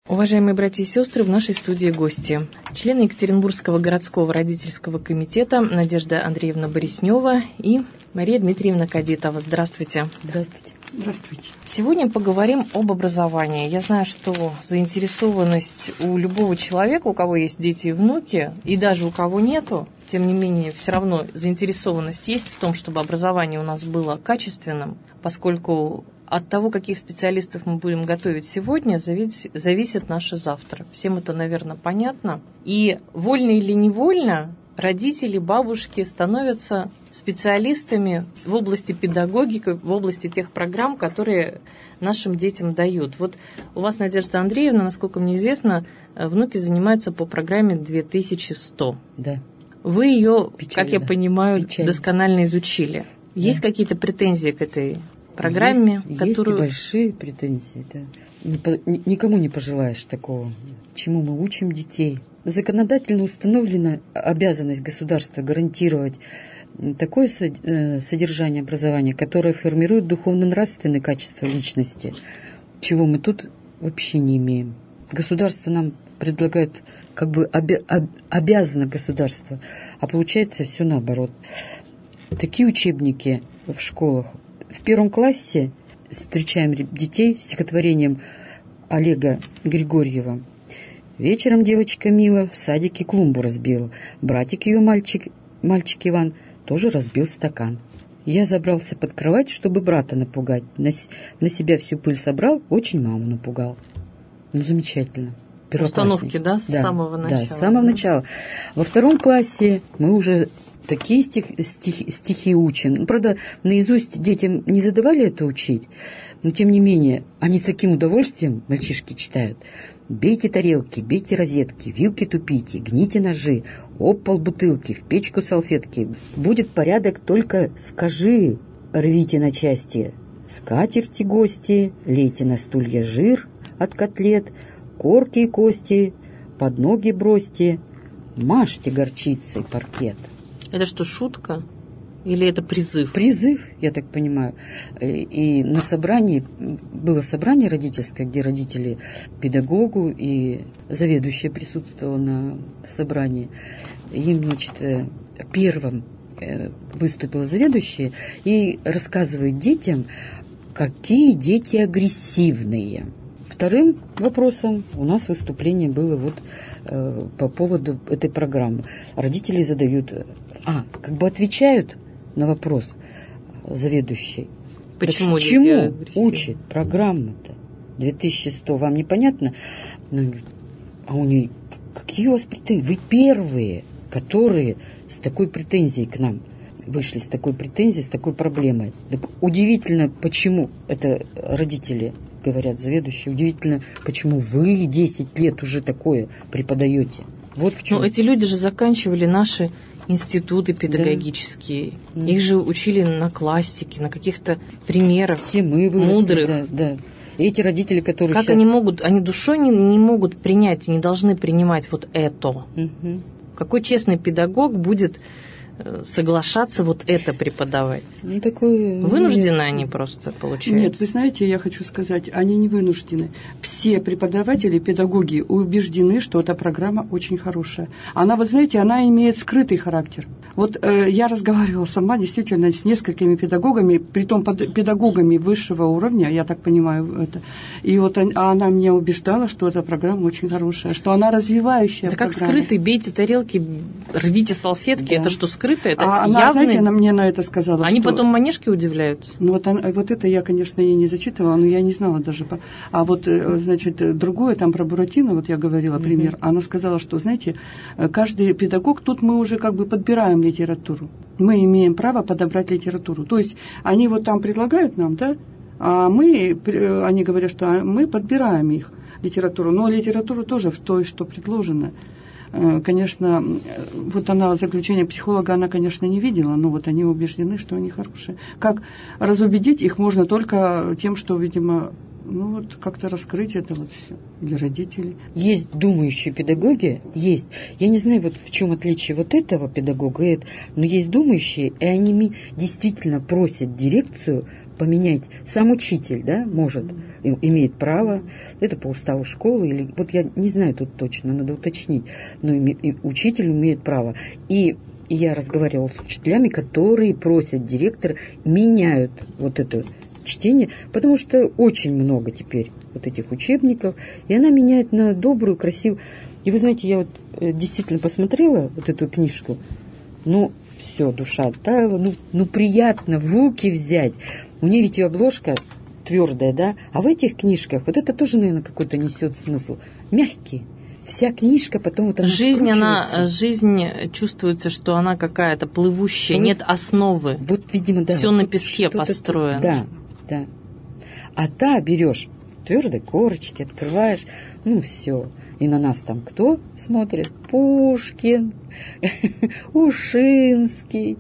Уважаемые братья и сестры, в нашей студии гости. Члены Екатеринбургского городского родительского комитета Надежда Андреевна Бориснева и Мария Дмитриевна Кадитова. Здравствуйте. Здравствуйте. Здравствуйте. Сегодня поговорим об образовании. Я знаю, что заинтересованность у любого человека, у кого есть дети и внуки, и даже у кого нету, тем не менее, все равно заинтересованность есть в том, чтобы образование у нас было качественным, поскольку от того, каких специалистов мы будем готовить сегодня, зависит наше завтра. Всем это, наверное, понятно. И вольно или невольно родители, бабушки становятся специалистами в области педагогики, в области тех программ, которые нашим детям дают. Вот у вас, Надежда Андреевна, насколько мне известно, внуки занимаются по программе 2100. Да. Вы ее, как я понимаю, Печально. Досконально изучили. Да. Есть какие-то претензии к этой программе? Есть и большие претензии, да. Никому не пожелаешь такого. Чему мы учим детей? Законодательно установлена обязанность государства гарантировать такое содержание образования, которое формирует духовно-нравственные качества личности, чего мы тут вообще не имеем. Государство нам предлагает, как бы обязано государство, а получается все наоборот. Такие учебники в школах. В 1 классе встречаем детей с стихотворением Олега Григорьева. Вечером девочка Мила в садике клумбу разбила. Братик ее, мальчик Иван, тоже разбил стакан. Я забрался под кровать, чтобы брата напугать. На себя всю пыль собрал, очень маму напугал. Ну, замечательно. Установки, да, с самого начала? Да, с самого начала. Во 2 классе мы уже такие стихи учим. Правда, наизусть детям не задавали это учить, но тем не менее, они с таким удовольствием, мальчишки, читают. Бейте тарелки, бейте розетки, вилки тупите, гните ножи, об пол бутылки, в печку салфетки. Будет порядок, только скажи, рвите на части. Скатерти гости, лейте на стулья жир от котлет, корки и кости, под ноги бросьте, мажьте горчицей паркет. Это что, шутка? Или это призыв? Призыв, я так понимаю. И на собрании, было собрание родительское, где родители педагогу и заведующая присутствовала на собрании. Им, значит, первым выступила заведующая и рассказывает детям, какие дети агрессивные. Вторым вопросом у нас выступление было вот по поводу этой программы. Родители задают, как бы отвечают на вопрос заведующий. Почему учит программа-то 2100? Вам непонятно? А у нее какие у вас претензии? Вы первые, которые с такой претензией к нам вышли, с такой претензией, с такой проблемой. Так удивительно, почему это родители говорят, заведующие, удивительно, почему вы 10 лет уже такое преподаете. Вот в чем. Но эти люди же заканчивали наши институты педагогические. Да. Их же учили на классике, на каких-то примерах все мы выросли, мудрых. Да. И эти родители, которые как сейчас... они душой не могут принять, не должны принимать вот это. Угу. Какой честный педагог будет соглашаться вот это преподавать? Ну, такой... Вынуждены они просто, получается? Нет, вы знаете, я хочу сказать, они не вынуждены. Все преподаватели, педагоги убеждены, что эта программа очень хорошая. Она, вы знаете, она имеет скрытый характер. Вот я разговаривала сама действительно с несколькими педагогами, притом педагогами высшего уровня, я так понимаю это. И вот она меня убеждала, что эта программа очень хорошая, что она развивающая. Это как скрытый, бейте тарелки, рвите салфетки, да. Это что, скрытое? Это она, явный... знаете, она мне на это сказала. Они что... потом манежки удивляются. Ну вот это я, конечно, ей не зачитывала, но я не знала даже. А вот, значит, другое, там про Буратино, вот я говорила пример, она сказала, что, знаете, каждый педагог, тут мы уже как бы подбираем литературу. Мы имеем право подобрать литературу. То есть они вот там предлагают нам, да, а они говорят, что мы подбираем их литературу, но литературу тоже в той, что предложено. Конечно, вот она, заключение психолога, она, конечно, не видела, но вот они убеждены, что они хорошие. Как разубедить их можно только тем, что, видимо, Ну вот как-то раскрыть это вот все для родителей. Есть думающие педагоги, есть. Я не знаю, вот в чем отличие вот этого педагога, но есть думающие, и они действительно просят дирекцию поменять. Сам учитель, да, может, имеет право, это по уставу школы, или вот я не знаю тут точно, надо уточнить, но учитель имеет право. И я разговаривала с учителями, которые просят директора, меняют вот это чтение, потому что очень много теперь вот этих учебников, и она меняет на добрую, красивую. И вы знаете, я вот действительно посмотрела вот эту книжку, ну, все, душа оттаяла, ну, приятно в руки взять. У нее ведь и обложка твердая, да, а в этих книжках вот это тоже, наверное, какой-то несет смысл. Мягкий. Вся книжка потом вот она жизнь чувствуется, что она какая-то плывущая, ну, нет основы. Вот, видимо, да. Все на песке построено. Да, да. А та берешь твердой корочки, открываешь, ну все. И на нас там кто смотрит? Пушкин, Ушинский,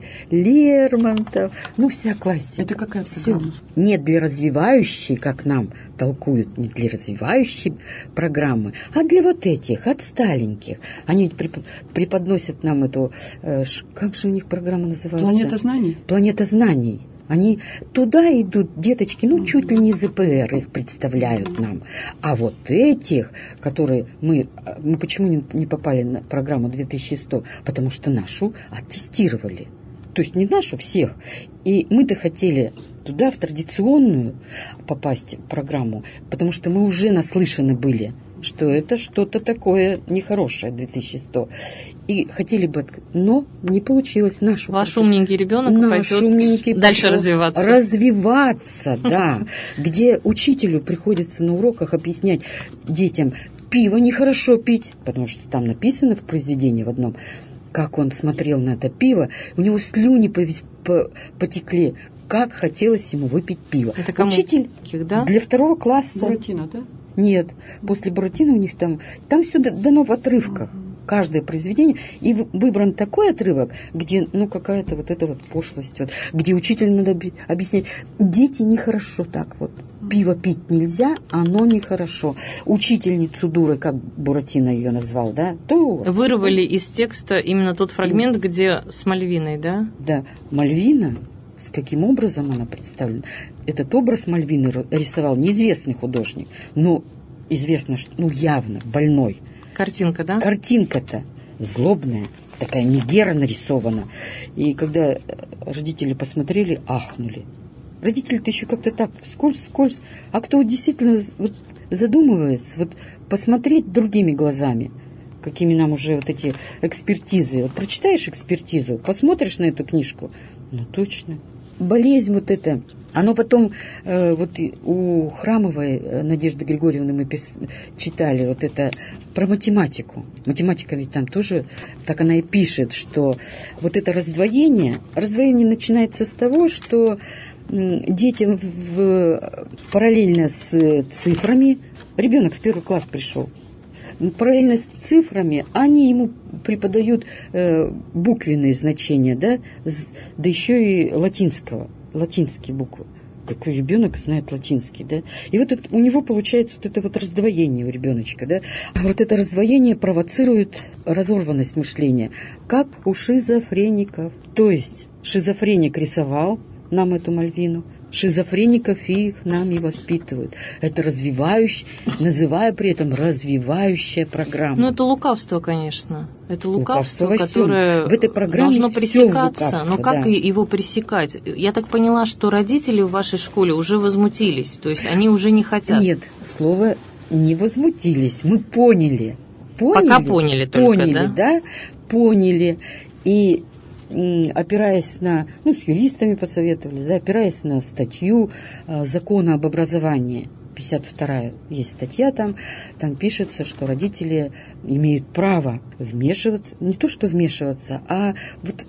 Лермонтов, ну вся классика. Это какая программа? Не для развивающей, как нам толкуют, не для развивающей программы, а для вот этих, отсталеньких. Они ведь преподносят нам эту, как же у них программа называется? Планета знаний? Планета знаний. Они туда идут, деточки, ну, чуть ли не ЗПР их представляют нам. А вот этих, которые мы почему не попали на программу 2100? Потому что нашу оттестировали. То есть не нашу, всех. И мы-то хотели туда, в традиционную, попасть в программу, потому что мы уже наслышаны были, что это что-то такое нехорошее, 2100. И хотели бы, но не получилось. Ваш умненький ребенок пойдет дальше развиваться. Развиваться, да. Где учителю приходится на уроках объяснять детям, пиво нехорошо пить, потому что там написано в произведении в одном, как он смотрел на это пиво, у него слюни потекли, как хотелось ему выпить пиво. Это кому? Учитель да? Для 2 класса. Буратино, да? Нет, после Буратино у них там все дано в отрывках. Каждое произведение, и выбран такой отрывок, где, ну, какая-то вот эта вот пошлость, вот, где учителю надо объяснять, дети нехорошо так вот, пиво пить нельзя, оно нехорошо. Учительницу дурой, как Буратино ее назвал, да, то... Вырвали из текста именно тот фрагмент, где с Мальвиной, да? Да, Мальвина, с каким образом она представлена? Этот образ Мальвины рисовал неизвестный художник, но известно, что, ну, явно больной. Картинка, да? Картинка-то злобная, такая Мегера нарисована. И когда родители посмотрели, ахнули. Родители-то еще как-то так скользь. А кто вот действительно вот задумывается, вот посмотреть другими глазами, какими нам уже вот эти экспертизы. Вот прочитаешь экспертизу, посмотришь на эту книжку, ну точно. Болезнь вот эта. Оно потом, вот у Храмовой Надежды Григорьевны мы читали вот это про математику. Математика ведь там тоже, так она и пишет, что вот это раздвоение начинается с того, что детям параллельно с цифрами, ребенок в 1 класс пришел, параллельно с цифрами они ему преподают буквенные значения, да еще и латинские буквы. Какой ребенок знает латинский, да? И вот это, у него получается вот это вот раздвоение у ребеночка, да? А вот это раздвоение провоцирует разорванность мышления, как у шизофреников. То есть шизофреник рисовал нам эту Мальвину, шизофреников их нам и воспитывают. Это развивающая, называя при этом развивающая программа. Ну, это лукавство, конечно. Это лукавство, которое в этой программе должно пресекаться. Но как да. его пресекать? Я так поняла, что родители в вашей школе уже возмутились, то есть они уже не хотят. Нет, слово не возмутились, мы поняли. Пока поняли только, да? Поняли. И опираясь на, ну, с юристами посоветовались, да, опираясь на статью закона об образовании, 52-я есть статья там пишется, что родители имеют право вмешиваться, не то что вмешиваться, а вот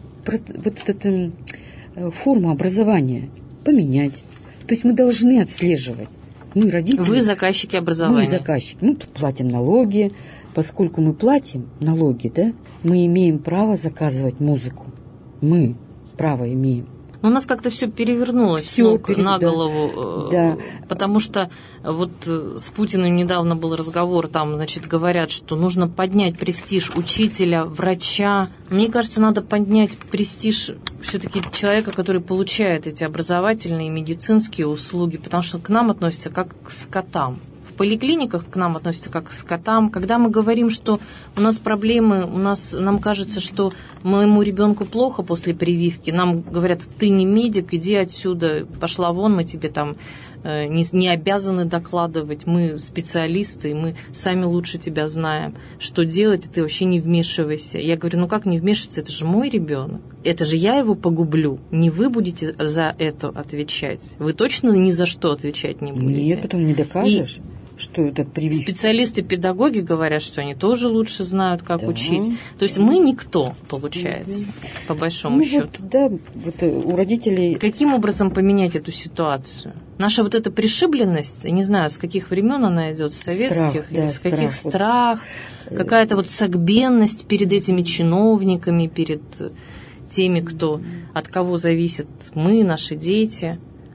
эту форму образования поменять. То есть мы должны отслеживать. Мы, родители... Вы заказчики образования. Мы заказчики. Мы платим налоги. Поскольку мы платим налоги, да, мы имеем право заказывать музыку. Мы право имеем. Но у нас как-то все перевернулось с ног на голову, да. Потому что вот с Путиным недавно был разговор, там, значит, говорят, что нужно поднять престиж учителя, врача. Мне кажется, надо поднять престиж все-таки человека, который получает эти образовательные и медицинские услуги, потому что к нам относятся как к скотам. В поликлиниках к нам относятся как к скотам. Когда мы говорим, что у нас проблемы, нам кажется, что моему ребенку плохо после прививки, нам говорят: ты не медик, иди отсюда, пошла вон, мы тебе там не обязаны докладывать, мы специалисты, мы сами лучше тебя знаем, что делать, и ты вообще не вмешивайся. Я говорю: ну как не вмешиваться, это же мой ребенок, это же я его погублю, не вы будете за это отвечать, вы точно ни за что отвечать не будете. Нет, потом не докажешь. Что это прививка? Специалисты-педагоги говорят, что они тоже лучше знают, как учить. То есть мы никто, получается, по большому счету. Вот у родителей... Каким образом поменять эту ситуацию? Наша вот эта пришибленность, не знаю, с каких времен она идет, с советских, с каких страх, какая-то вот согбенность перед этими чиновниками, перед теми, от кого зависят мы, наши дети.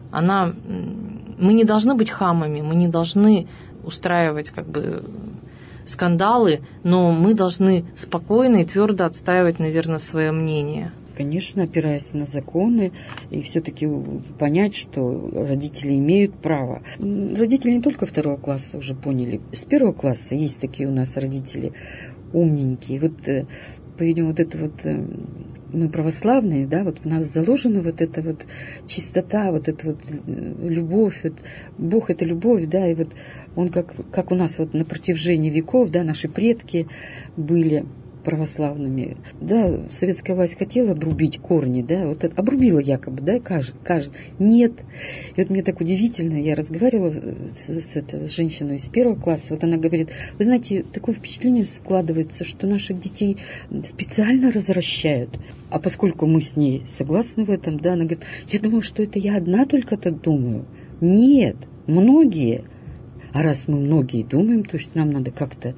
Мы не должны быть хамами, мы не должны устраивать скандалы, но мы должны спокойно и твердо отстаивать, наверное, свое мнение. Конечно, опираясь на законы, и все-таки понять, что родители имеют право. Родители не только 2 класса уже поняли. С 1 класса есть такие у нас родители умненькие. Вот, по-видимому, мы православные, да, вот в нас заложена вот эта вот чистота, вот эта вот любовь, вот Бог — это любовь, да, и вот Он как у нас вот на протяжении веков, да, наши предки были православными, да, советская власть хотела обрубить корни, да, вот это, обрубила якобы, да, кажет, нет. И вот мне так удивительно, я разговаривала с женщиной из 1 класса, вот она говорит: вы знаете, такое впечатление складывается, что наших детей специально развращают. А поскольку мы с ней согласны в этом, да, она говорит: я думала, что это я одна только-то думаю. Нет, многие. А раз мы многие думаем, то есть нам надо как-то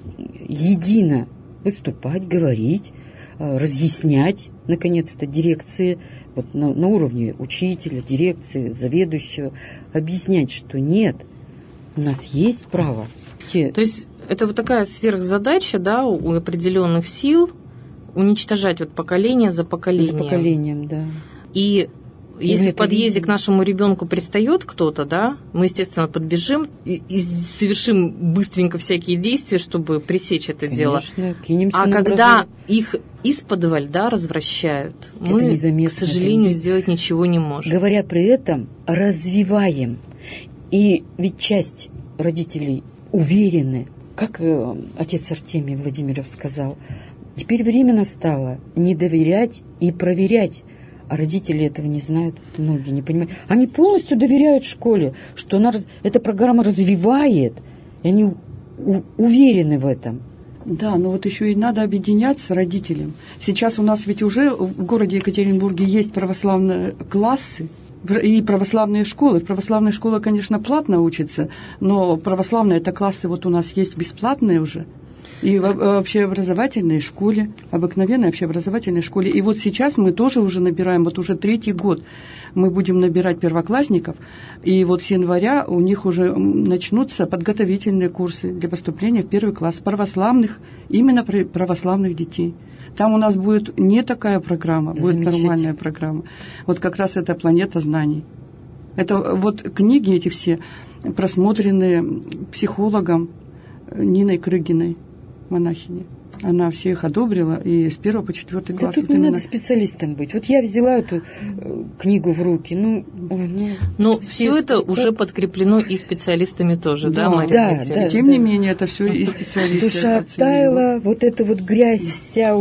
едино выступать, говорить, разъяснять, наконец-то, дирекции, вот на уровне учителя, дирекции, заведующего, объяснять, что нет, у нас есть право. То есть это вот такая сверхзадача, да, у определенных сил уничтожать вот поколение за поколением. За поколением, да. И если в подъезде к нашему ребенку пристает кто-то, да, мы, естественно, подбежим и совершим быстренько всякие действия, чтобы пресечь это дело. Кинемся а когда их исподволь, да, развращают, мы, к сожалению, сделать ничего не можем. Говоря при этом, развиваем. И ведь часть родителей уверены, как отец Артемий Владимиров сказал, теперь время настало не доверять и проверять. А родители этого не знают, многие не понимают. Они полностью доверяют школе, что эта программа развивает, и они уверены в этом. Да, но вот еще и надо объединяться родителям. Сейчас у нас ведь уже в городе Екатеринбурге есть православные классы и православные школы. В православной школе, конечно, платно учатся, но православные это классы вот у нас есть бесплатные уже. И в общеобразовательной школе, обыкновенной общеобразовательной школе. И вот сейчас мы тоже уже набираем, вот уже 3-й год мы будем набирать первоклассников. И вот с января у них уже начнутся подготовительные курсы для поступления в 1 класс православных, именно православных детей. Там у нас будет не такая программа, будет нормальная программа. Вот как раз это «Планета знаний». Это вот книги эти все просмотренные психологом Ниной Крыгиной, монахини. Она все их одобрила, и с 1 по 4 класс. Да тут не надо специалистом быть. Вот я взяла эту книгу в руки. Но все это уже подкреплено и специалистами тоже, да, Мария? Да. Тем не менее, это все и специалисты. Душа оттаяла, вот эта вот грязь вся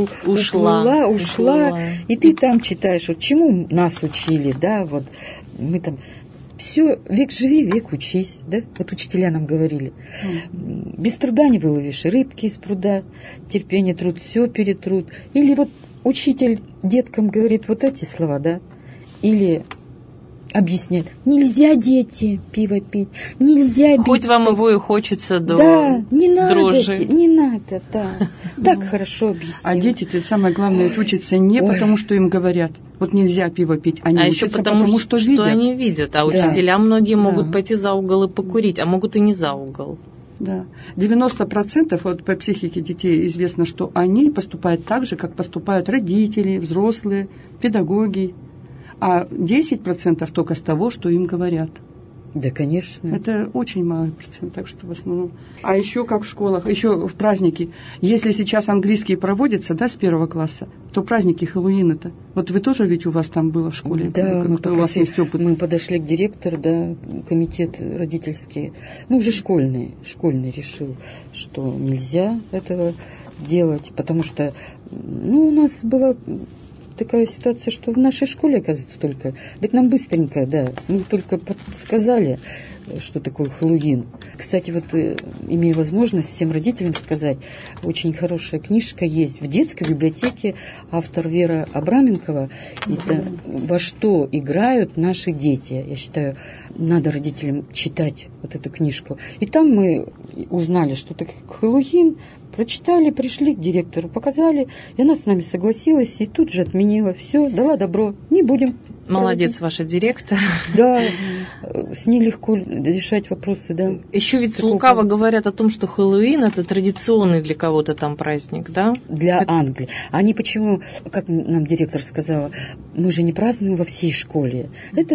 ушла. И ты там читаешь, вот чему нас учили, да, вот мы там... Все, век живи, век учись, да? Вот учителя нам говорили. Без труда не выловишь рыбки из пруда, терпение, труд, все перетрут. Или вот учитель деткам говорит вот эти слова, да? Или объясняет: нельзя, дети, пиво пить, нельзя бить. Хоть вам его и хочется до не надо, дрожи скажи. Не надо, да. Так хорошо объяснил. А дети-то самое главное учатся не потому, что им говорят. Вот нельзя пиво пить, они учатся еще потому что видят. они видят. А учителя многие могут пойти за угол и покурить, а могут и не за угол. Да. 90% вот по психике детей известно, что они поступают так же, как поступают родители, взрослые, педагоги. А 10% только с того, что им говорят. Да, конечно. Это очень малый процент, так что в основном. А еще как в школах, еще в праздники. Если сейчас английский проводится, да, с 1 класса, то праздники Хэллоуина-то. Вот вы тоже ведь у вас там было в школе? Да, у вас есть опыт. Мы подошли к директору, да, комитет родительский, уже школьный решил, что нельзя этого делать, потому что, у нас была такая ситуация, что в нашей школе, оказывается, только... Так нам быстренько, да, мы только сказали, что такое Хэллоуин. Кстати, вот имея возможность всем родителям сказать, очень хорошая книжка есть в детской библиотеке, автор Вера Абраменкова, это «Во что играют наши дети». Я считаю, надо родителям читать вот эту книжку. И там мы узнали, что такое Хэллоуин, прочитали, пришли к директору, показали, и она с нами согласилась, и тут же отменила все, дала добро, не будем. Молодец, ваша директор. Да, с ней легко решать вопросы, да. Еще ведь лукаво говорят о том, что Хэллоуин – это традиционный для кого-то там праздник, да? Для Англии. Они почему, как нам директор сказала, мы же не празднуем во всей школе. Это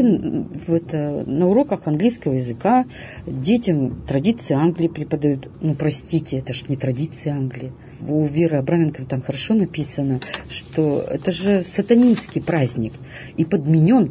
на уроках английского языка детям традиции Англии преподают. Простите, это же не традиции Англии. У Веры Абраменко там хорошо написано, что это же сатанинский праздник. И подменен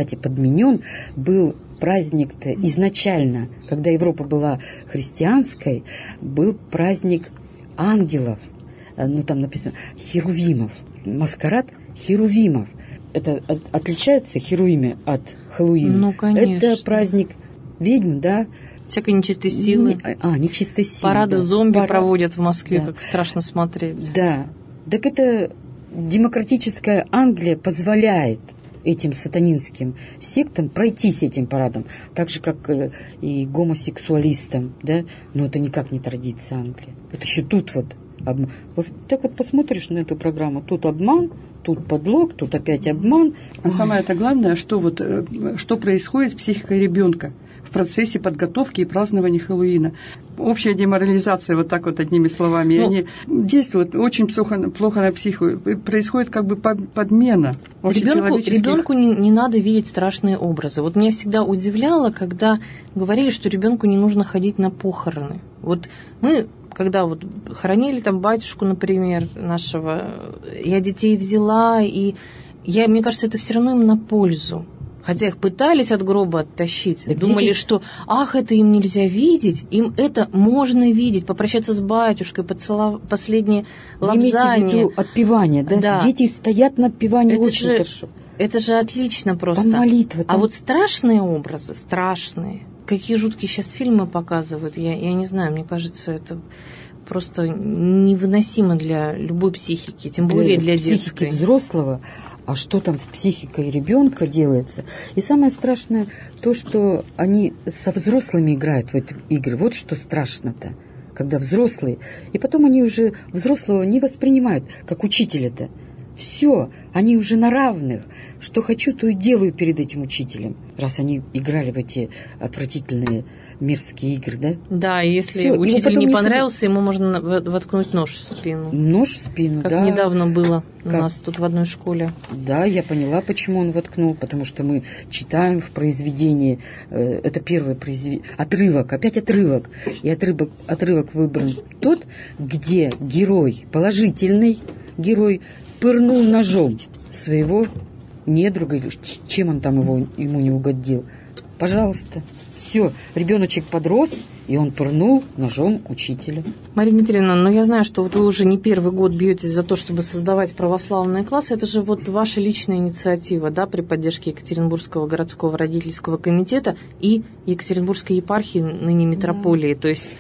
был праздник-то изначально, когда Европа была христианской, был праздник ангелов, там написано херувимов, маскарад херувимов. Это отличается херувимы от Хэллоуина? Конечно. Это праздник ведьм, да? Всякой нечистой силы. Нечистой силы. Парады зомби проводят в Москве, как страшно смотреть. Да. Так это демократическая Англия позволяет этим сатанинским сектам пройтись этим парадом, так же, как и гомосексуалистам, да? Но это никак не традиция Англии. Это еще тут обман. Так вот посмотришь на эту программу, тут обман, тут подлог, тут опять обман. А самое главное, что происходит с психикой ребенка в процессе подготовки и празднования Хэллоуина. Общая деморализация, вот так вот одними словами. Они действуют очень плохо на психику. Происходит как бы подмена общечеловеческих. Ребенку не надо видеть страшные образы. Вот меня всегда удивляло, когда говорили, что ребенку не нужно ходить на похороны. Вот мы, когда хоронили там батюшку, например, нашего, я детей взяла, и мне кажется, это все равно им на пользу. Хотя их пытались от гроба оттащить, так думали, что это им нельзя видеть, им это можно видеть, попрощаться с батюшкой, поцеловать последние лобзания. Имейте в виду отпевание, да? Да. Дети стоят на отпевании очень хорошо. Это же отлично просто. Там молитва. А вот страшные образы, страшные, какие жуткие сейчас фильмы показывают, я не знаю, мне кажется, это просто невыносимо для любой психики, тем более для детской. Психики взрослого. А что там с психикой ребенка делается? И самое страшное то, что они со взрослыми играют в эти игры. Вот что страшно-то, когда взрослые. И потом они уже взрослого не воспринимают, как учителя-то. Все, они уже на равных. Что хочу, то и делаю перед этим учителем. Раз они играли в эти отвратительные мерзкие игры, да? Да, и если учитель не понравился, ему можно воткнуть нож в спину. Нож в спину, как да. Как недавно было у нас тут в одной школе. Да, я поняла, почему он воткнул. Потому что мы читаем в произведении, это первое произведение, отрывок, опять отрывок. И отрывок выбран тот, где герой, положительный герой, пырнул ножом своего недруга, чем он там ему не угодил. Пожалуйста. Все, ребеночек подрос, и он пырнул ножом учителя. Мария Дмитриевна, я знаю, что вы уже не первый год бьетесь за то, чтобы создавать православные классы. Это же ваша личная инициатива, да, при поддержке Екатеринбургского городского родительского комитета и Екатеринбургской епархии, ныне митрополии. То есть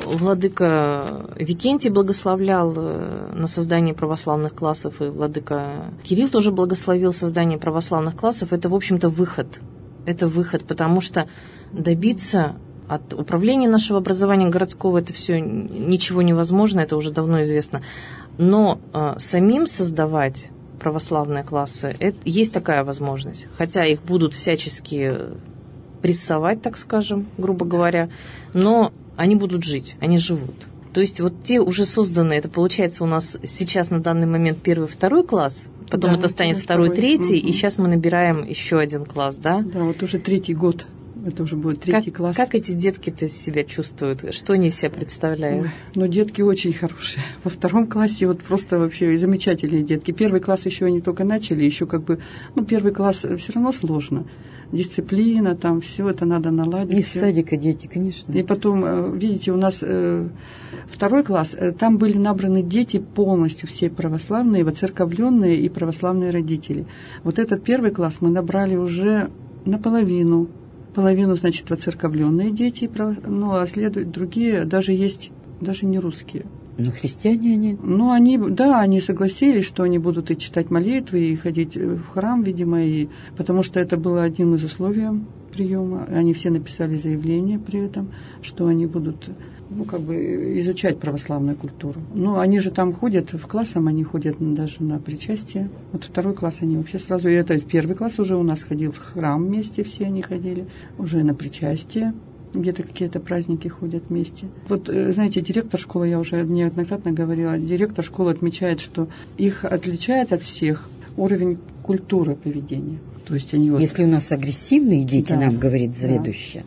владыка Викентий благословлял на создание православных классов, и владыка Кирилл тоже благословил создание православных классов. Это, в общем-то, выход. Это выход, потому что добиться от управления нашего образования городского это все ничего невозможно, это уже давно известно. Но самим создавать православные классы, есть такая возможность. Хотя их будут всячески прессовать, так скажем, грубо говоря, но они будут жить, они живут. То есть вот те уже созданные, это получается у нас сейчас на данный момент 1-2 класс, потом это станет 2-3, и сейчас мы набираем еще один класс, да? Да, вот уже 3-й год. Это уже будет 3-й класс. Как эти детки-то себя чувствуют? Что они из себя представляют? Ой, ну, детки очень хорошие. Во 2 классе вот просто вообще замечательные детки. 1 класс еще они только начали, еще как бы, 1 класс все равно сложно. Дисциплина, там все это надо наладить. Из садика дети, конечно. И потом, видите, у нас 2 класс, там были набраны дети полностью все православные, воцерковленные и православные родители. Вот этот 1 класс мы набрали уже наполовину. Половину, значит, воцерковленные дети, а следуют другие, даже есть, даже не русские. Ну, христиане они. Ну, они согласились, что они будут и читать молитвы, и ходить в храм, видимо, потому что это было одним из условий приема. Они все написали заявление при этом, что они будут, изучать православную культуру. Ну, они же там ходят, в классам они ходят даже на причастие. Вот 2 класс они вообще сразу, и это 1 класс уже у нас ходил в храм вместе, все они ходили, уже на причастие. Где-то какие-то праздники ходят вместе. Вот, знаете, директор школы, я уже неоднократно говорила, директор школы отмечает, что их отличает от всех уровень культуры поведения. То есть они Если у нас агрессивные дети, да, нам говорит заведующая,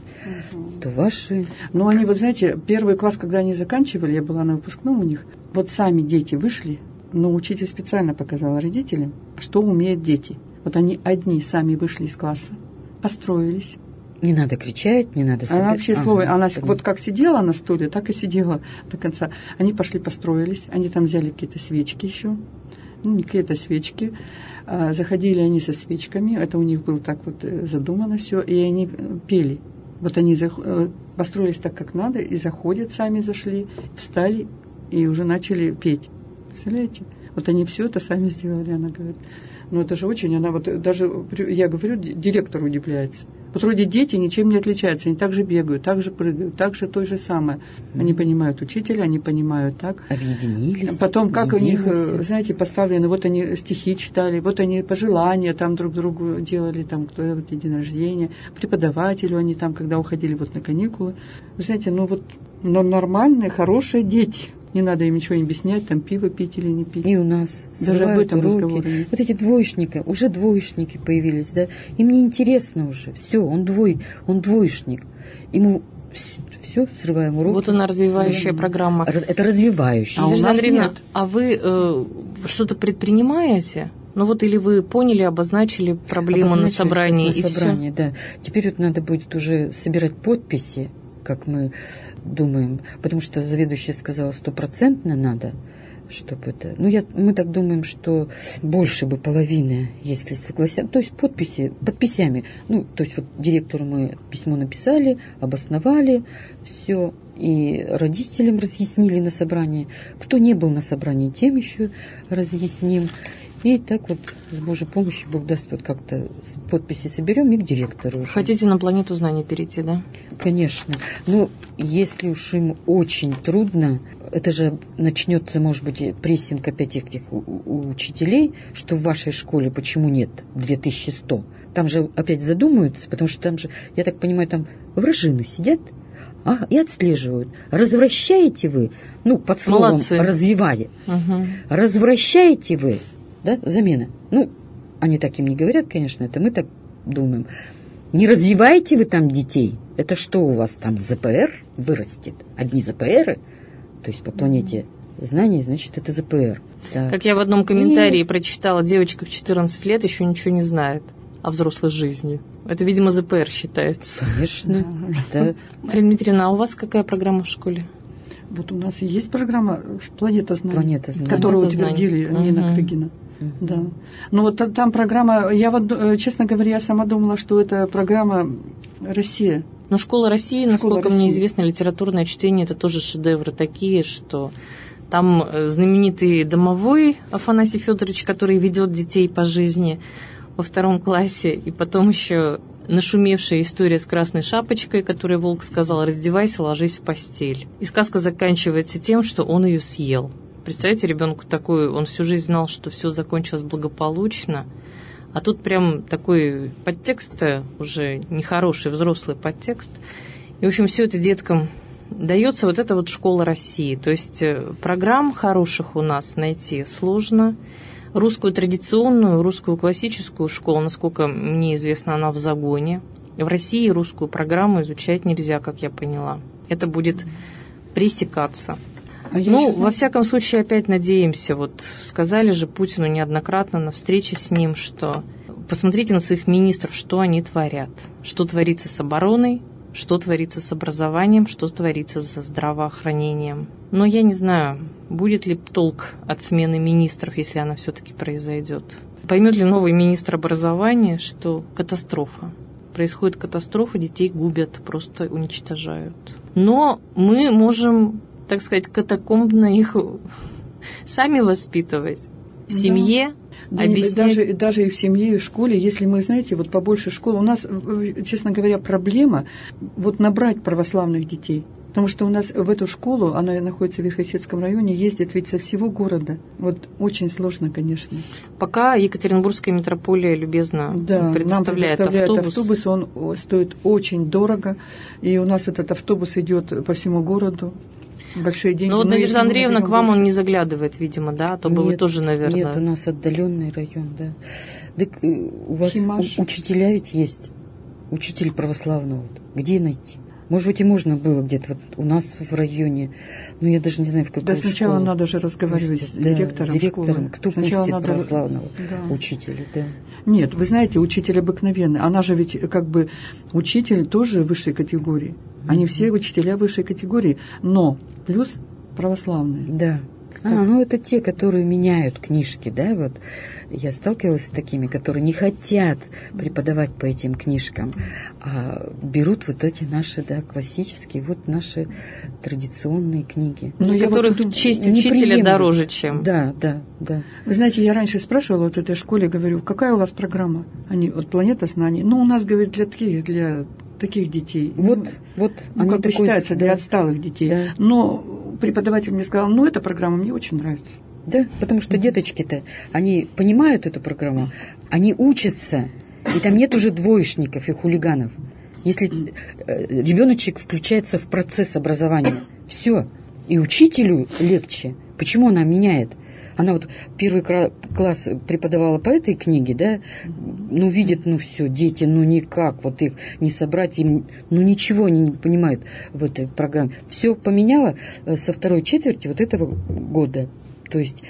то ваши... Ну, они, вот знаете, 1 класс, когда они заканчивали, я была на выпускном у них, вот сами дети вышли, но учитель специально показал родителям, что умеют дети. Вот они одни сами вышли из класса, построились. Не надо кричать, не надо... Она вообще она вот как сидела на стуле, так и сидела до конца. Они пошли построились, они там взяли какие-то свечки еще, какие-то свечки. Заходили они со свечками, это у них было так вот задумано все, и они пели. Вот они построились так, как надо, и заходят, сами зашли, встали и уже начали петь. Представляете? Вот они все это сами сделали, она говорит. Ну, это же очень, она вот даже, я говорю, директор удивляется. Вот вроде дети ничем не отличаются, они так же бегают, так же прыгают, так же то же самое. Они понимают учителя, они понимают так. Объединились. Потом, как у них, знаете, поставлены, вот они стихи читали, вот они пожелания там друг другу делали, там, кто вот день рождения, преподавателю они там, когда уходили вот на каникулы. Вы знаете, но нормальные, хорошие дети. Не надо им ничего объяснять, там пиво пить или не пить. И у нас даже об этом разговор. Вот эти уже двоечники появились, да? Им не интересно уже. Все, он двоечник. Ему все, срываем уроки. Вот она развивающая программа. Это развивающая. Надежда Андреевна, а вы что-то предпринимаете? Ну вот или вы поняли, обозначили проблему на собрании и все? Да. Теперь вот надо будет уже собирать подписи, как мы думаем, потому что заведующая сказала 100% надо, чтобы это... мы так думаем, что больше бы половины, если согласятся, то есть подписями. То есть вот директору мы письмо написали, обосновали все, и родителям разъяснили на собрании. Кто не был на собрании, тем еще разъясним. И так вот, с Божьей помощью, Бог даст, вот как-то подписи соберем и к директору. Хотите на планету знаний перейти, да? Конечно. Но если уж им очень трудно, это же начнется, может быть, прессинг опять этих учителей, что в вашей школе почему нет 2100. Там же опять задумаются, потому что там же, я так понимаю, там вражины сидят, и отслеживают. Развращаете вы, под словом молодцы. Развивая, развращаете вы, да, замена. Они так им не говорят, конечно, это мы так думаем. Не развиваете вы там детей? Это что у вас там, ЗПР вырастет? Одни ЗПРы? То есть по планете знаний, значит, это ЗПР. Да. Как я в одном комментарии прочитала, девочка в 14 лет еще ничего не знает о взрослой жизни. Это, видимо, ЗПР считается. Конечно. Да. Марина Дмитриевна, а у вас какая программа в школе? Вот у нас и есть программа «Планета знаний», знаний. которую утвердили Нина Крыгина. Да. Ну вот там программа, я вот, честно говоря, я сама думала, что это программа «Россия». Но «Школа России», насколько мне известно, литературное чтение – это тоже шедевры такие, что там знаменитый домовой Афанасий Федорович, который ведет детей по жизни, во 2 классе, и потом еще нашумевшая история с красной шапочкой, которой волк сказал: раздевайся, ложись в постель. И сказка заканчивается тем, что он ее съел. Представляете, ребенку такой, он всю жизнь знал, что все закончилось благополучно, а тут прям такой подтекст, уже нехороший взрослый подтекст. И, в общем, все это деткам дается, вот эта вот школа России. То есть программ хороших у нас найти сложно. Русскую традиционную, русскую классическую школу, насколько мне известно, она в загоне. В России русскую программу изучать нельзя, как я поняла. Это будет пресекаться. Во всяком случае, опять надеемся, вот сказали же Путину неоднократно на встрече с ним, что посмотрите на своих министров, что они творят, что творится с обороной, что творится с образованием, что творится со здравоохранением. Но я не знаю, будет ли толк от смены министров, если она все-таки произойдет. Поймет ли новый министр образования, что катастрофа. Происходит катастрофа, детей губят, просто уничтожают. Но мы можем, так сказать, катакомбно их сами воспитывать в семье. Да, даже и в семье, и в школе, если мы, знаете, вот побольше школ, у нас, честно говоря, проблема вот набрать православных детей. Потому что у нас в эту школу, она находится в Верхосецком районе, ездят ведь со всего города. Вот очень сложно, конечно. Пока Екатеринбургская митрополия любезно предоставляет автобус. Он стоит очень дорого, и у нас этот автобус идет по всему городу. Большие деньги. Ну вот, Надежда Андреевна, к вам он не заглядывает, видимо, да? А то бы вы тоже, наверное... Нет, у нас отдаленный район, да. Так у вас учителя ведь есть. Учитель православного. Где найти? Может быть, и можно было где-то вот у нас в районе, но я даже не знаю, в какую школу. Да, сначала надо же разговаривать с директором школы. Кто пустит православного учителя, да. Нет, вы знаете, учитель обыкновенный. Она же ведь как бы учитель тоже высшей категории. Они все учителя высшей категории, но плюс православные. Да. Это те, которые меняют книжки, да, вот. Я сталкивалась с такими, которые не хотят преподавать по этим книжкам, а берут вот эти наши, да, классические, вот наши традиционные книги. Для которых честь учителя дороже, чем... Да. Вы знаете, я раньше спрашивала вот в этой школе, говорю, какая у вас программа? Они, вот «Планета знаний». Ну, у нас, говорит, для таких детей. Вот они как бы считается, для отсталых детей. Да. Но преподаватель мне сказал, эта программа мне очень нравится. Да, потому что деточки-то, они понимают эту программу, они учатся, и там нет уже двоечников и хулиганов. Если ребеночек включается в процесс образования, все, и учителю легче. Почему она меняет? Она вот 1 класс преподавала по этой книге, да, видит, все, дети, никак, вот их не собрать, им, ничего они не понимают в этой программе. Все поменяло со 2 четверти вот этого года. То есть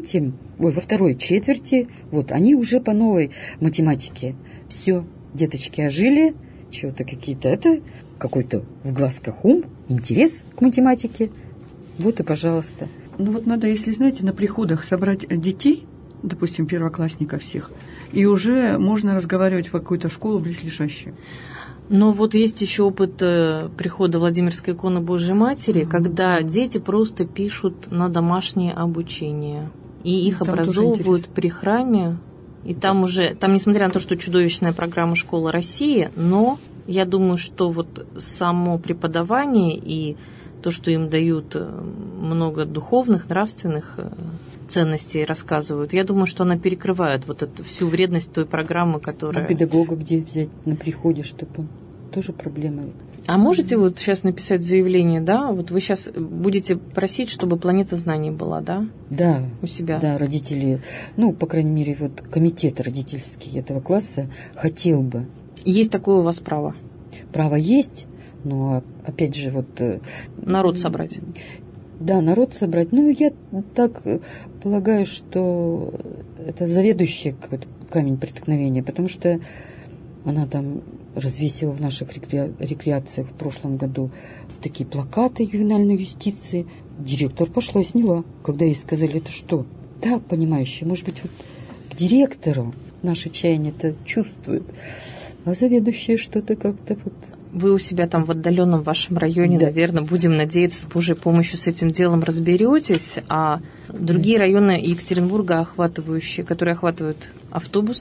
во 2 четверти, вот, они уже по новой математике. Все, деточки ожили, чего-то какой-то в глазках ум, интерес к математике. Вот и пожалуйста. Надо, если, знаете, на приходах собрать детей, допустим, первоклассников всех, и уже можно разговаривать в какую-то школу близлежащую. Но вот есть еще опыт прихода Владимирской иконы Божьей Матери, когда дети просто пишут на домашнее обучение, и их образовывают при храме. И там, несмотря на то, что чудовищная программа «Школа России», но я думаю, что вот само преподавание и то, что им дают много духовных, нравственных ценностей, рассказывают, я думаю, что она перекрывает вот эту всю вредность той программы, которая... А педагога где взять на приходе, чтобы тоже проблема? А можете вот сейчас написать заявление, да? Вот вы сейчас будете просить, чтобы «Планета знаний» была, да? Да. У себя? Да, родители, по крайней мере, вот комитет родительский этого класса хотел бы. Есть такое у вас право? Право есть. Но, опять же, народ собрать. Да, народ собрать. Я так полагаю, что это заведующий какой-то камень преткновения, потому что она там развесила в наших рекреациях в прошлом году такие плакаты ювенальной юстиции. Директор пошла и сняла, когда ей сказали, это что? Да, понимающая, может быть, к директору наше чаяние-то чувствует, а заведующие что-то как-то Вы у себя там в отдаленном вашем районе, наверное, будем надеяться, с Божьей помощью с этим делом разберетесь, а другие районы Екатеринбурга, которые охватывают автобус,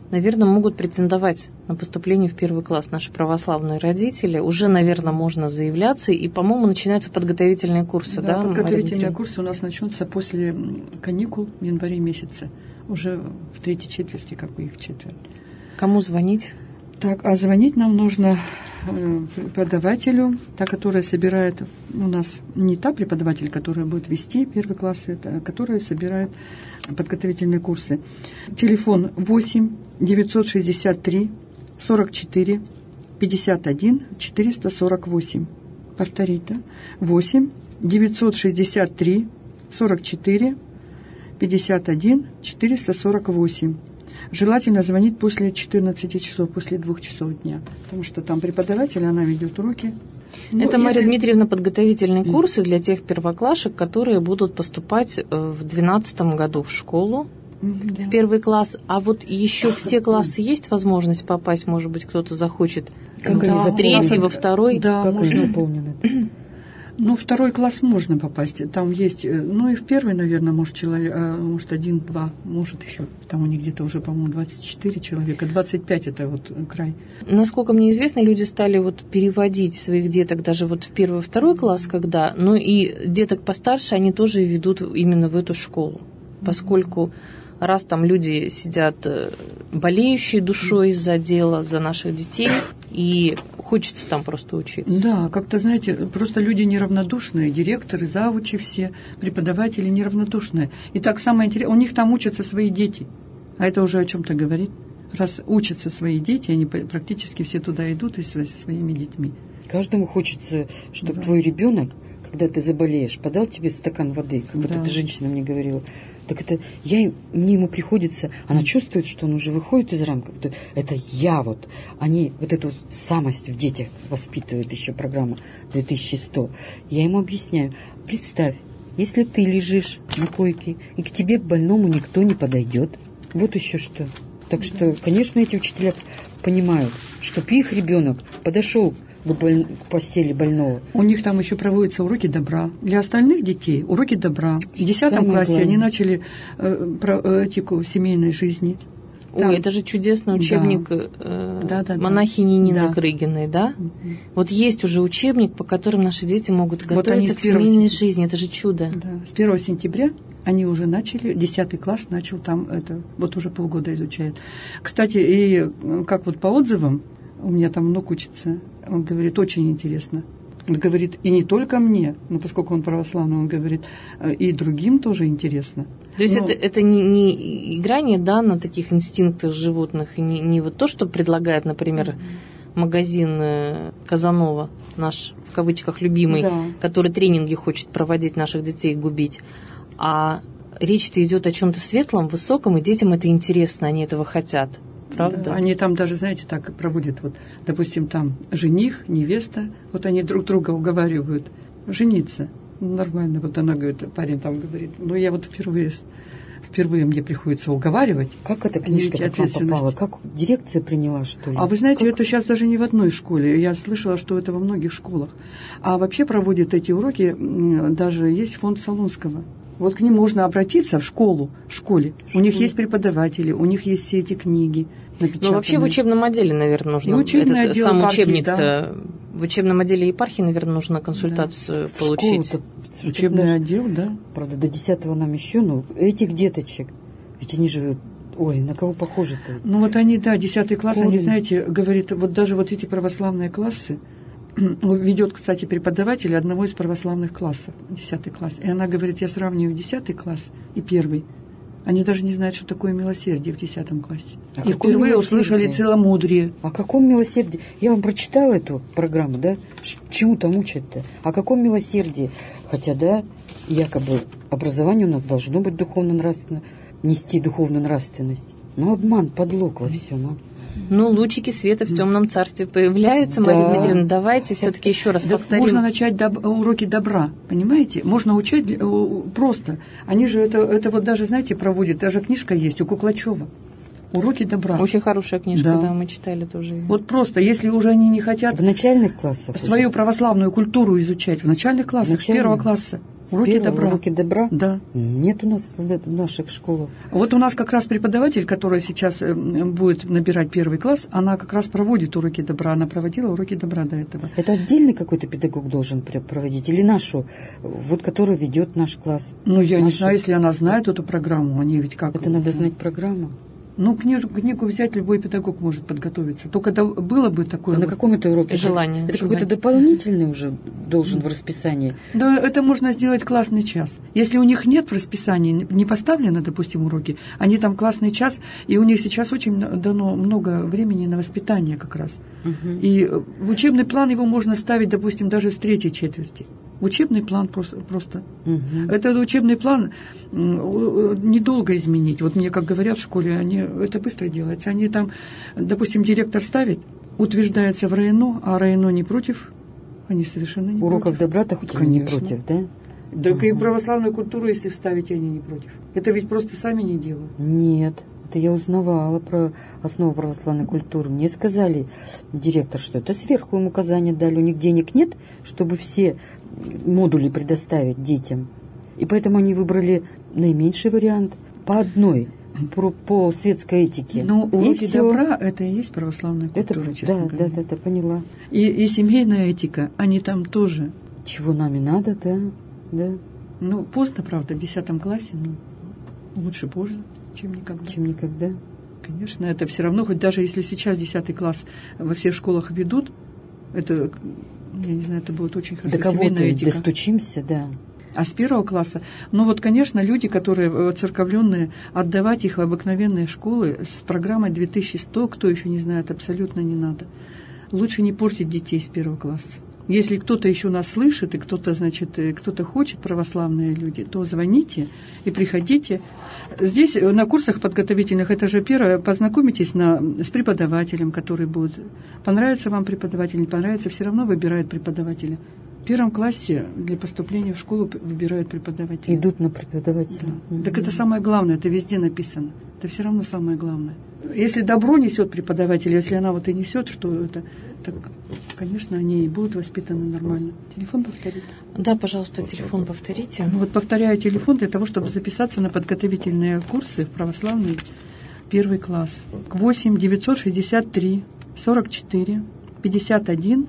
наверное, могут претендовать на поступление в первый класс наши православные родители. Уже, наверное, можно заявляться. И, по-моему, начинаются подготовительные курсы, да? Подготовительные курсы у нас начнутся после каникул в январе месяце. Уже в третьей четверти, как бы их четверть. Кому звонить? Так, а звонить нам нужно преподавателю, та, которая собирает, у нас не та преподаватель, которая будет вести первый класс, это которая собирает подготовительные курсы. Телефон 8 963 44 51 448. Повторить, да? 8 963 44 51 448. Желательно звонить после 14 часов, после 2 часов дня, потому что там преподаватель, она ведет уроки. Это, Мария Дмитриевна, подготовительные курсы для тех первоклашек, которые будут поступать в 2012 году в школу, в первый класс. А вот еще в те классы есть возможность попасть, может быть, кто-то захочет в третий, во второй? Да, как можно. они заполнены? Ну, второй класс можно попасть. Там есть, ну и в первый, наверное, может человек, может 1-2, может еще. Там у них где-то уже, по-моему, 24 человека, 25 это вот край. Насколько мне известно, люди стали вот переводить своих деток даже вот в первый, второй класс, когда, ну и деток постарше они тоже ведут именно в эту школу, поскольку раз там люди сидят болеющие душой за дело, за наших детей, и хочется там просто учиться. Да, как-то, знаете, просто люди неравнодушные, директоры, завучи все, преподаватели неравнодушные. И так самое интересное, у них там учатся свои дети, а это уже о чем-то говорит. Раз учатся свои дети, они практически все туда идут и со своими детьми. Каждому хочется, чтобы твой ребенок, когда ты заболеешь, подал тебе стакан воды, как вот эта женщина мне говорила. Так это мне ему приходится, она чувствует, что он уже выходит из рамков. Это я вот. Они вот эту самость в детях воспитывает еще программа 2100. Я ему объясняю, представь, если ты лежишь на койке, и к тебе, к больному, никто не подойдет. Вот еще что. Так что, конечно, эти учителя понимают, чтобы их ребенок подошел к постели больного. У них там еще проводятся уроки добра. Для остальных детей уроки добра. В 10 классе они начали этику семейной жизни. Там... Ой, это же чудесный учебник монахини Нины Крыгиной, да? Вот есть уже учебник, по которым наши дети могут готовиться к семейной жизни. Это же чудо. Да. С 1 сентября они уже начали, 10 класс начал там это, вот уже полгода изучает. Кстати, и как вот по отзывам, у меня там внук учится, он говорит, очень интересно. Он говорит, и не только мне, но поскольку он православный, он говорит, и другим тоже интересно. То есть это не играние, да, на таких инстинктах животных, и не вот то, что предлагает, например, магазин Казанова, наш, в кавычках, любимый, который тренинги хочет проводить, наших детей губить, а речь-то идет о чем-то светлом, высоком, и детям это интересно, они этого хотят. Правда? Да, они там даже, знаете, так проводят, вот, допустим, там жених, невеста, вот они друг друга уговаривают жениться. Нормально, вот она говорит, парень там говорит, ну я вот впервые мне приходится уговаривать. Как эта книжка к вам попала? Как дирекция приняла, что ли? А вы знаете, это сейчас даже не в одной школе. Я слышала, что это во многих школах. А вообще проводят эти уроки, даже есть фонд Солунского. Вот к ним можно обратиться в школе. У них есть преподаватели, у них есть все эти книги напечатанные. Ну, вообще в учебном отделе, наверное, нужно этот сам учебник-то. В учебном отделе епархии, наверное, нужно консультацию получить. Учебный отдел, да. Правда, до 10-го нам еще, но этих деточек, ведь они же, ой, на кого похожи-то? Ну вот они, да, 10 класс, они, знаете, говорят, вот даже вот эти православные классы, ведет, кстати, преподаватель одного из православных классов, 10 класс. И она говорит, я сравниваю 10 класс и 1. Они даже не знают, что такое милосердие в 10 классе. И впервые услышали целомудрие. О каком милосердии? Я вам прочитала эту программу, да? Чему там учат-то? О каком милосердии? Хотя, да, якобы образование у нас должно быть духовно-нравственно, нести духовную нравственность. Но обман, подлог во всем, а? Ну, лучики света в темном царстве появляются, да. Мария Дмитриевна, давайте все-таки еще раз повторим. Можно начать уроки добра, понимаете? Можно учать просто. Они же это вот даже, знаете, проводят, даже книжка есть у Куклачева. Уроки добра. Очень хорошая книжка, Да. да, мы читали тоже. Вот просто, если уже они не хотят В начальных классах свою уже? православную культуру изучать, в начальных классах, с первого класса, С уроки первого добра. Уроки добра? Да. Нет у нас в наших школах. Вот у нас как раз преподаватель, которая сейчас будет набирать первый класс, она как раз проводит уроки добра. Она проводила уроки добра до этого. Это отдельный какой-то педагог должен проводить? Или нашу, вот который ведет наш класс? Ну, я не Нашу. знаю, если она знает эту программу, они ведь как... Это надо знать программу. Ну, книгу взять любой педагог может подготовиться. Только было бы такое... А на вот- каком это уроке? Желание. Это какой-то дополнительный уже должен в расписании. Да, это можно сделать классный час. Если у них нет в расписании, не поставлены, допустим, уроки, они там классный час, и у них сейчас очень дано много времени на воспитание как раз. Мгм. И в учебный план его можно ставить, допустим, даже с третьей четверти. Учебный план просто. Мгм. Этот учебный план недолго изменить. Вот мне, как говорят в школе, это быстро делается. Они там, допустим, директор ставит, утверждается в РАИНО, а РАИНО не против. Они совершенно не Уроков против. добра-то хоть они не Конечно. против, да? Да и православную культуру, если вставить, они не против. Это ведь просто сами не делают. Нет. Это я узнавала про основу православной культуры. Мне сказали директор, что это сверху им указания дали. У них денег нет, чтобы все модули предоставить детям. И поэтому они выбрали наименьший вариант по одной, по светской этике. Но И уроки всё. добра – это и есть православная Это, культура, честно да, говоря. да, поняла. И семейная этика, они там тоже. Чего нами надо, да. Ну, поздно, правда, в 10 классе, но лучше позже, чем никогда. Чем никогда. Конечно, это все равно, хоть даже если сейчас 10 класс во всех школах ведут, это, я не знаю, это будет очень хорошо. До кого-то Семейная этика. достучимся, да. А с 1 класса, ну вот, конечно, люди, которые церковленные, отдавать их в обыкновенные школы с программой 2100, кто еще не знает, абсолютно не надо. Лучше не портить детей с 1 класса. Если кто-то еще нас слышит, и кто-то, значит, кто-то хочет, православные люди, то звоните и приходите. Здесь на курсах подготовительных, это же первое, познакомитесь с преподавателем, который будет. Понравится вам преподаватель, не понравится, все равно выбирают преподавателя. В 1 классе для поступления в школу выбирают преподавателя. Идут на преподавателя. Да. Так это самое главное, это везде написано. Это все равно самое главное. Если добро несет преподаватель, если она вот и несет, что это, так, конечно, они и будут воспитаны нормально. Телефон повторить. Да, пожалуйста, телефон повторите. Ну вот повторяю телефон для того, чтобы записаться на подготовительные курсы в православный 1 класс. 8 963 44 51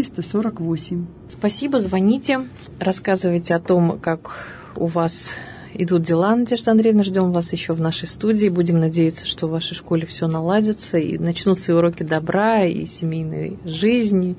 448. Спасибо, звоните, рассказывайте о том, как у вас идут дела, Надежда Андреевна. Ждем вас еще в нашей студии. Будем надеяться, что в вашей школе все наладится, и начнутся и уроки добра, и семейной жизни,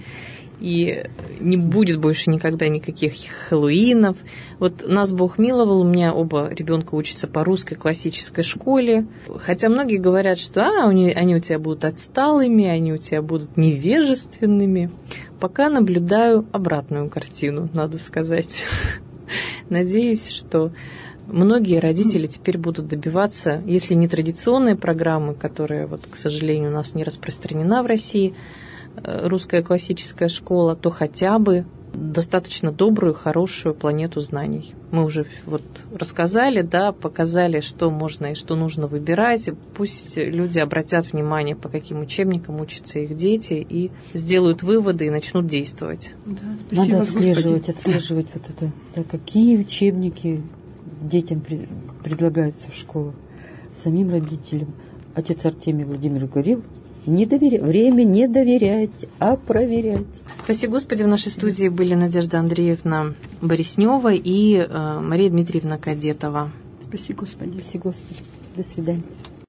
и не будет больше никогда никаких хэллоуинов. Вот нас Бог миловал, у меня оба ребенка учатся по русской классической школе. Хотя многие говорят, что они у тебя будут отсталыми, они у тебя будут невежественными. Пока наблюдаю обратную картину, надо сказать. Надеюсь, что многие родители теперь будут добиваться, если не традиционные программы, которая, вот, к сожалению, у нас не распространена в России, русская классическая школа, то хотя бы достаточно добрую, хорошую планету знаний. Мы уже вот рассказали, да, показали, что можно и что нужно выбирать. И пусть люди обратят внимание, по каким учебникам учатся их дети, и сделают выводы и начнут действовать. Да, Надо спасибо, отслеживать вот это, да, какие учебники детям предлагаются в школах. Самим родителям. Отец Артемий Владимирович говорил, время не доверять, а проверять. Спасибо, Господи, в нашей студии были Надежда Андреевна Бориснева и Мария Дмитриевна Кадетова. Спасибо, Господи. Спасибо, Господи. До свидания.